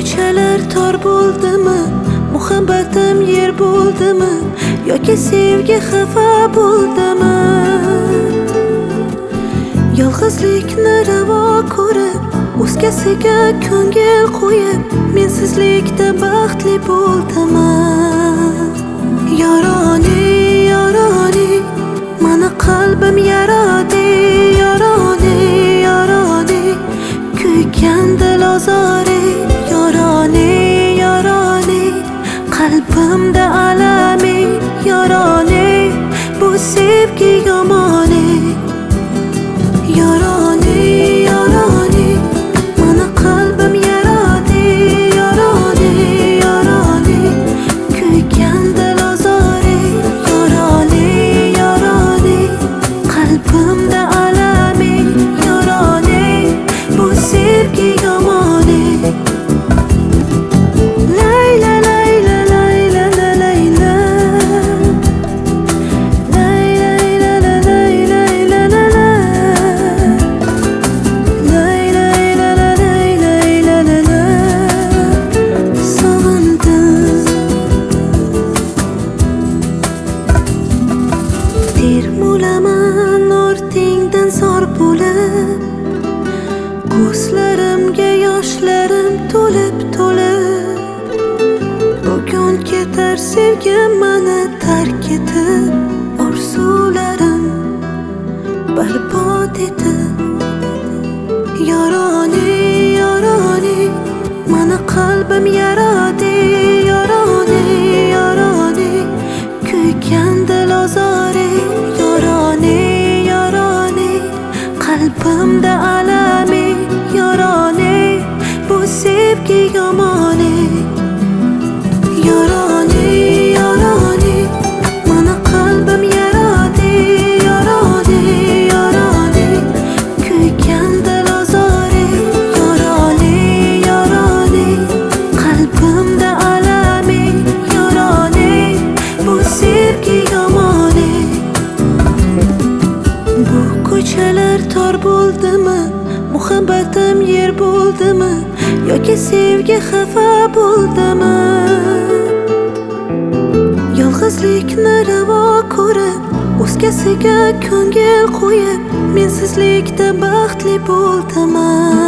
ko'chalar tor bo'ldimi, muhabbatim yer bo'ldimi, yoki sevgi xafa bo'ldimi? Yolg'izlikni ravo ko'rib, o'zgasiga ko'ngil qo'yib, mensizlikda baxtli bo'ldimi? Yoroni, yoroni, mani qalbim yarodi, yoroni, yoroni, kuygan dil ozori, yoroni, yoroni, qalbimda alami, yoroni, bu sevgi yomoni. Yoroni, yoroni, mani qalbim yarodi, yoroni, yoroni, kuygan dil ozori, yoroni, yoroni, qalbimda alami, yoroni, bu sevgi yomoni. Layla, layla, layla, layla, layla, layla, layla, termulaman ortingdan zor bo'lib, ko'zlarimga yoshlarim to'lib, bugun ketar sevgim mani tark etib, orzularim barbod etib. Yoroni, yoroni, mani qalbim yarodi, yoroni, yoroni, kuygan dil ozori, yoroni, yoroni, qalbimda alami, yoroni, bu sevgi yomoni. Yoroni, yoroni, mani qalbim yarodi, yoroni, yoroni, kuygan dil ozori, yoroni, yoroni, qalbimda alami, yoroni, bu sevgi yomoni. Bu ko'chalar tor bo'ldimi, muhabbatim yer bo'ldimi, yoki sevgi xafa bo'ldimi? Yolg'izlikni ravo ko'rib, o'zgasiga ko'ngil qo'yib, mensizlikda baxtli bo'ldimi?